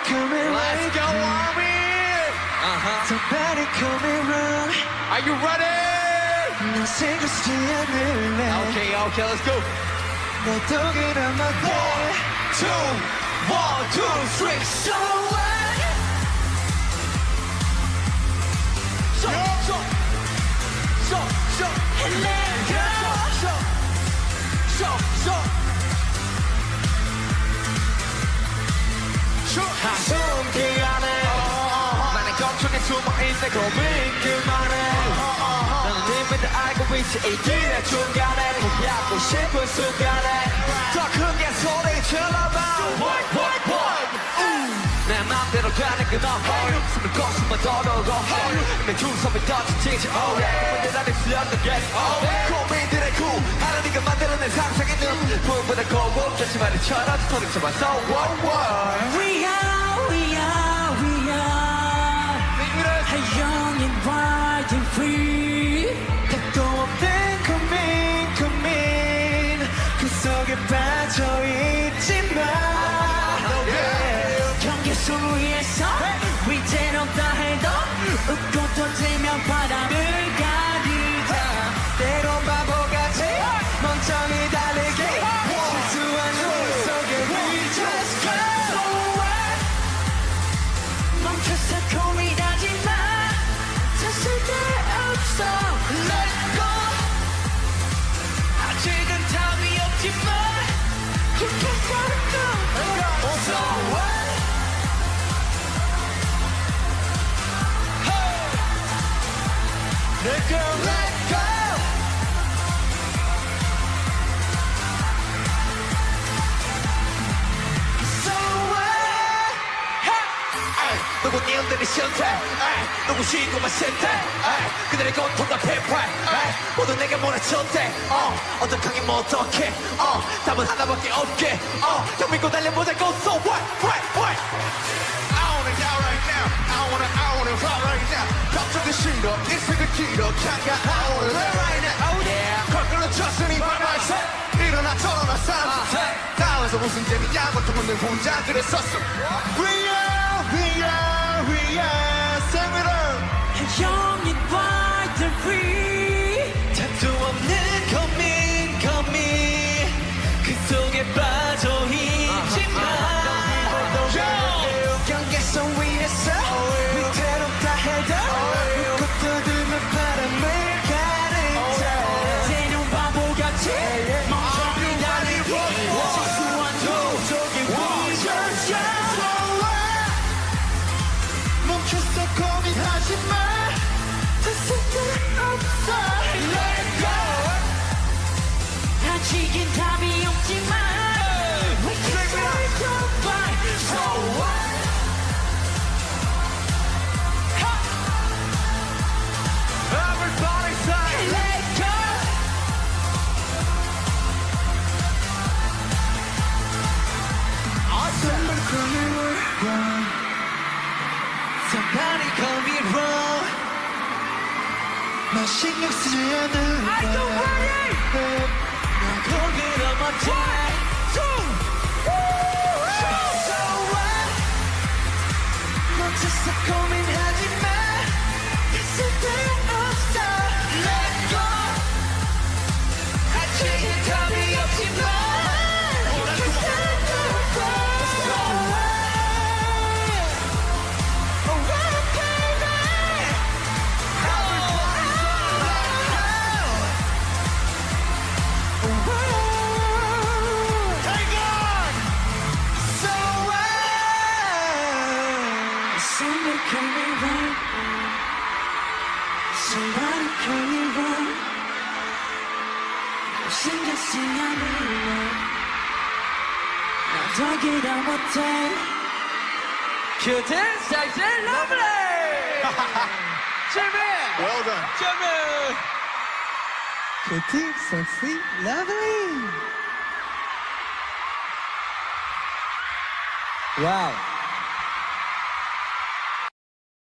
coming right. Let's go, Army. Somebody coming round. Are you ready? 나 생각지 않을래. Okay, let's go. 내 독이란 말. 1, 2, 1, 2, 3. So what? And let go. 숨기 안에 나는 걱정에 숨어있네 고민 그만해 나는 이미 다 알고 있지 이 길의 중간에 포기하고 싶은 순간에 더 크게 소리 질러봐 내 맘대로 가는 건 없어 숨을 거스만 더러워 내 주섬이 더 지치지 오래 근데 나를 쓰였던 게 고민들의 구 하는 네가 만들어낸 상상의 눈 불보다 고급 전치마리처럼 스토리 쳐봤어 We are 영인 wild and free. 택도 없는 고민 그 속에 빠져있지만 경계선 위에서 위태롭다 해도 웃고 던지면 바람을 가르자 때론 바보같이 멍청이 달리기 실수한 노래 속에 We just go forward 멈춰서 고민하지마 찾을 데 없어 Let go 아직은 답이 없지만 You can go So what Let go Let go So what 누구님들이 싫대 누구시고만 싫대 그들의 고통과 패패 모두 내게 몰아쳤대 어떡하긴 뭐 어떡해 답은 하나밖에 없게 형 믿고 달려보자고 So what I wanna die right now I wanna fly right now 걱정이 싫어 인생은 길어 can't get I wanna live right now Oh yeah 거꾸로 쳤으니 by myself 일어나 털어놔 사람 땅에서 무슨 재미야 고통은 늘 혼자 그랬었어 We are sing it up 영인 wild and free 택도 없는 고민 그 속에 빠져있지만 경계선 위에서 위태롭다 해도 웃고 들면 바람을 가르자 때론 바보같이 멍청이 달리기 실수한 도적이 위절자 멈춰서 고민하지마 찾을 데 없어 Let go 아직은 답이 없지만 We can say goodbye So what Everybody say Let go Somebody call me wrong Somebody call me wrong 나 신경 쓰지 않는 I don't worry 나 거기로 멋져 So what 멈춰서 고민하지마 있을 데 없어 Let go 아직은 답이 없지만 We can say goodbye So what Oh what baby Take on So somebody call me right Somebody call me right 신경 쓰지 않을래 나 더 기다 못해 큐틴 섹시 러블리 Jimmy Well done. Jimmy Cutie, sexy, lovely. Wow